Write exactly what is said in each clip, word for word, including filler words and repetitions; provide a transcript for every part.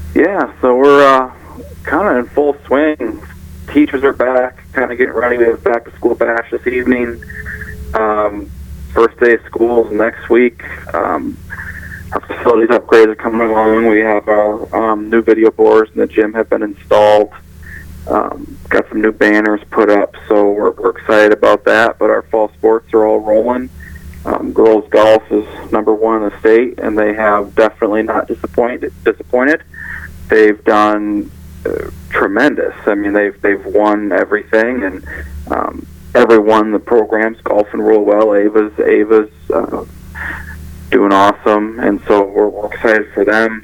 Yeah, so we're uh, kind of in full swing. Teachers are back, kind of getting ready. We have back to school bash this evening. Um, first day of school is next week. Um, our facilities upgrades are coming along. We have our um, new video boards in the gym have been installed. Um, got some new banners put up, so we're, we're excited about that. But our fall sports are all rolling. Um, girls golf is number one in the state, and they have definitely not disappointed. Disappointed. They've done uh, tremendous. I mean, they've they've won everything, and um, everyone in the program's golfing real well. Ava's Ava's uh, doing awesome, and so we're, we're excited for them.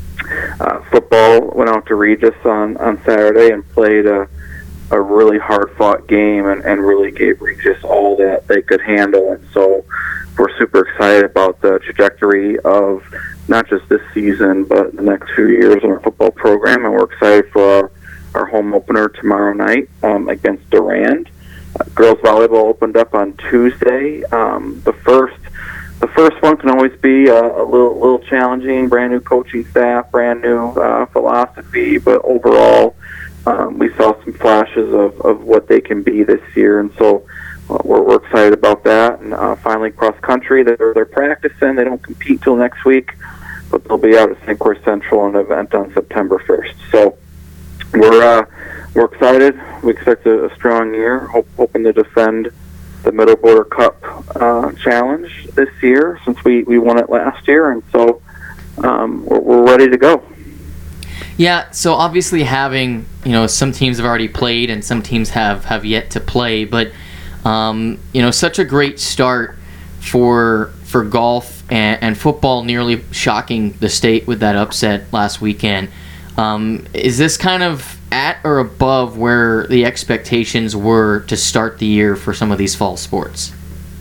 Uh, football went out to Regis on, on Saturday and played a, a really hard-fought game and, and really gave Regis all that they could handle. And so we're super excited about the trajectory of not just this season, but the next few years in our football program. And we're excited for our, our home opener tomorrow night um, against Durand. Uh, girls volleyball opened up on Tuesday. Um, the first The first one can always be a, a little, little challenging. Brand new coaching staff, brand new uh, philosophy, but overall, um, we saw some flashes of, of what they can be this year, and so uh, we're, we're excited about that. And uh, finally, cross country, they're they're practicing. They don't compete till next week, but they'll be out at Saint Croix Central in an event on September first. So we're uh, we're excited. We expect a, a strong year. Hope, hoping to defend the Middle Border Cup uh, Challenge this year, since we, we won it last year, and so um, we're, we're ready to go. Yeah, so obviously having, you know, some teams have already played and some teams have, have yet to play, but, um, you know, such a great start for for golf and, and football, nearly shocking the state with that upset last weekend. Um, is this kind of at or above where the expectations were to start the year for some of these fall sports?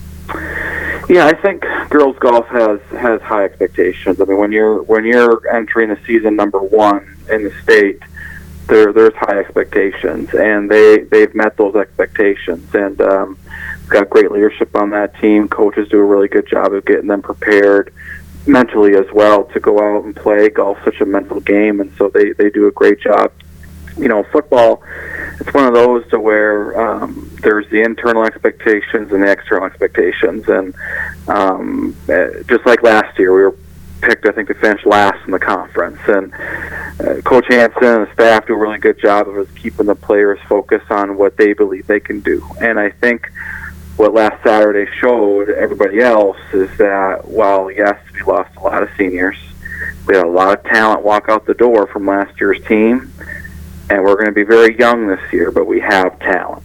Yeah, I think girls golf has has high expectations. I mean, when you're when you're entering the season number one in the state, there there's high expectations, and they they've met those expectations. And um, got great leadership on that team. Coaches do a really good job of getting them prepared mentally as well to go out and play. Golf's such a mental game, and so they they do a great job. You know, football, it's one of those to where um, there's the internal expectations and the external expectations. And um, just like last year, we were picked, I think, to finish last in the conference. And uh, Coach Hansen and the staff do a really good job of keeping the players focused on what they believe they can do. And I think what last Saturday showed everybody else is that while, yes, we lost a lot of seniors, we had a lot of talent walk out the door from last year's team. And we're going to be very young this year, but we have talent.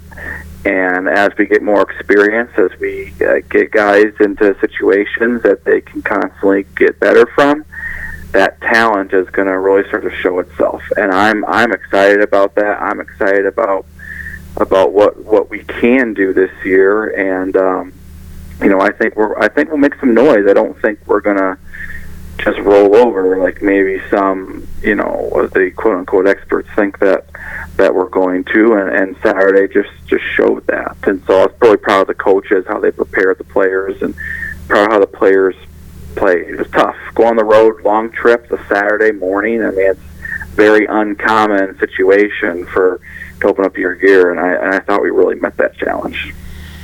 And as we get more experience, as we uh, get guys into situations that they can constantly get better from, that talent is going to really start to show itself. And I'm I'm excited about that. I'm excited about about what what we can do this year. And um, you know, I think we're I think we'll make some noise. I don't think we're going to just roll over like maybe some, you know, the quote-unquote experts think that that we're going to, and, and Saturday just, just showed that. And so I was really proud of the coaches, how they prepared the players, and proud of how the players played. It was tough. Go on the road, long trip, a Saturday morning. I mean, it's a very uncommon situation for to open up your year, and I, and I thought we really met that challenge.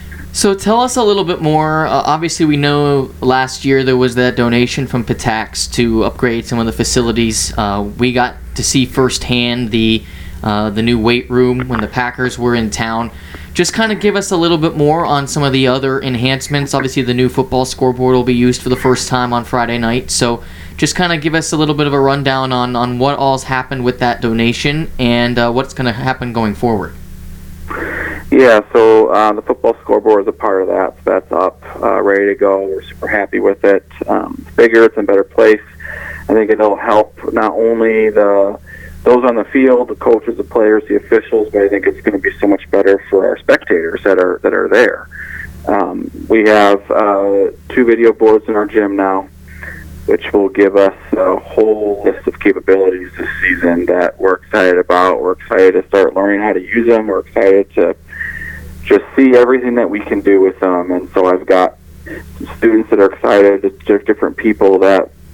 So tell us a little bit more. Uh, obviously, we know last year there was that donation from Patax to upgrade some of the facilities. Uh, we got to see firsthand the uh, the new weight room when the Packers were in town. Just kind of give us a little bit more on some of the other enhancements. Obviously, the new football scoreboard will be used for the first time on Friday night. So just kind of give us a little bit of a rundown on, on what all's happened with that donation and uh, what's going to happen going forward. Yeah, so uh, the football scoreboard is a part of that. So that's up, uh, ready to go. We're super happy with it. Um, it's bigger, it's in a better place. I think it'll help not only the those on the field, the coaches, the players, the officials, but I think it's going to be so much better for our spectators that are that are there. Um, we have uh, two video boards in our gym now, which will give us a whole list of capabilities this season that we're excited about. We're excited to start learning how to use them. We're excited to just see everything that we can do with them. And so I've got students that are excited, there's different people that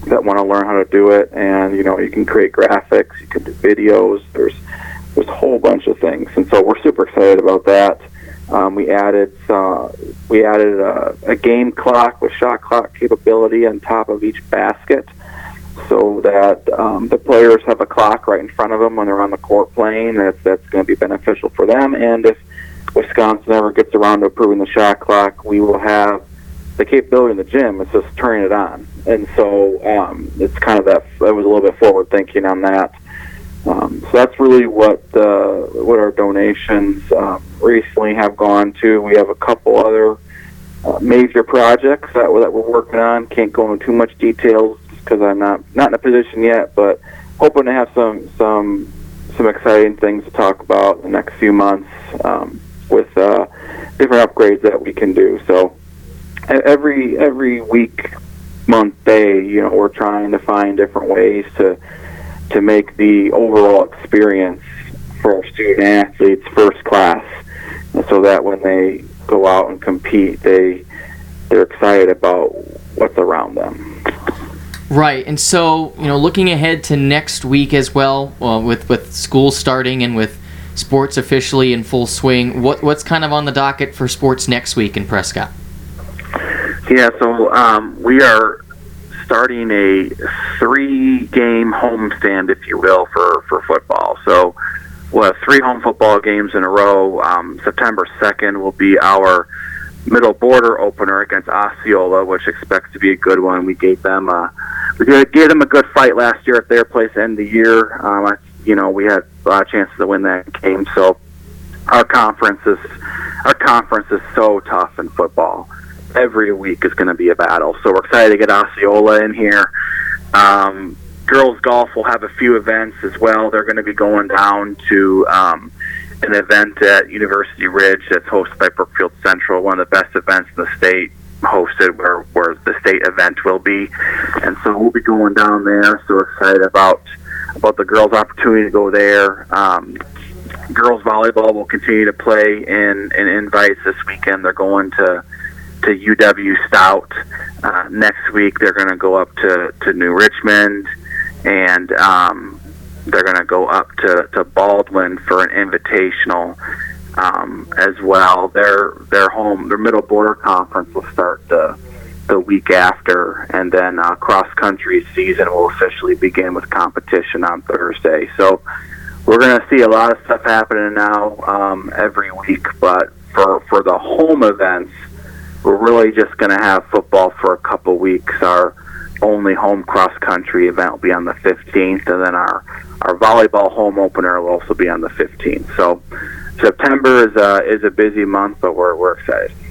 that want to learn how to do it. And you know, you can create graphics, you can do videos. There's there's a whole bunch of things, and so we're super excited about that. Um, we added uh, we added a, a game clock with shot clock capability on top of each basket, so that um, the players have a clock right in front of them when they're on the court playing. That's that's going to be beneficial for them. And if Wisconsin ever gets around to approving the shot clock, we will have the capability in the gym. It's just turning it on, and so um, it's kind of that. That was a little bit forward thinking on that. Um, so that's really what uh, what our donations um, recently have gone to. We have a couple other uh, major projects that, that we're working on. Can't go into too much details because I'm not not in a position yet, but hoping to have some some some exciting things to talk about in the next few months um, with uh, different upgrades that we can do. So every every week, month, day, you know, we're trying to find different ways to. to make the overall experience for our student athletes first class, and so that when they go out and compete, they they're excited about what's around them. Right, and so you know, looking ahead to next week as well, uh, with with school starting and with sports officially in full swing, what what's kind of on the docket for sports next week in Prescott? Yeah, so um, we are starting a three-game homestand, if you will, for, for football. So we'll have three home football games in a row. Um, September second will be our middle border opener against Osceola, which expects to be a good one. We gave them a we gave them a good fight last year at their place to end the year. Um, I, you know, we had a lot of chances to win that game. So our conference is our conference is so tough in football. Every week is going to be a battle. So we're excited to get Osceola in here. Um, girls golf will have a few events as well. They're going to be going down to um, an event at University Ridge that's hosted by Brookfield Central, one of the best events in the state, hosted where, where the state event will be. And so we'll be going down there. So we're excited about, about the girls' opportunity to go there. Um, girls volleyball will continue to play in, in invites this weekend. They're going to to U W Stout. Uh, next week they're going to go up to, to New Richmond, and um, they're going to go up to, to Baldwin for an invitational um, as well. Their their home, their middle border conference will start the, the week after, and then uh, cross country season will officially begin with competition on Thursday. So we're going to see a lot of stuff happening now um, every week, but for, for the home events, we're really just going to have football for a couple weeks. Our only home cross-country event will be on the fifteenth, and then our, our volleyball home opener will also be on the fifteenth. So September is a, is a busy month, but we're, we're excited.